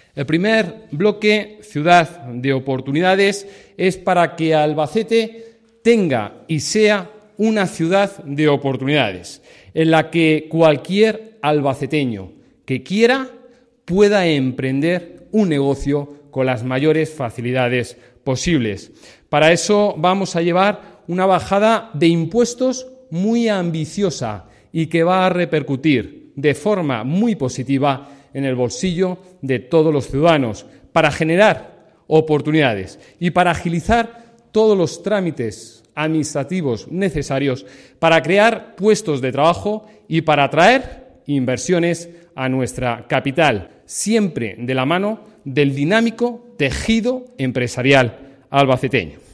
El primer bloque, Ciudad de Oportunidades, es para que Albacete tenga y sea una ciudad de oportunidades, en la que cualquier albaceteño que quiera pueda emprender un negocio con las mayores facilidades posibles. Para eso vamos a llevar una bajada de impuestos muy ambiciosa y que va a repercutir de forma muy positiva en el bolsillo de todos los ciudadanos, para generar oportunidades y para agilizar todos los trámites administrativos necesarios para crear puestos de trabajo y para atraer inversiones a nuestra capital, siempre de la mano del dinámico tejido empresarial albaceteño.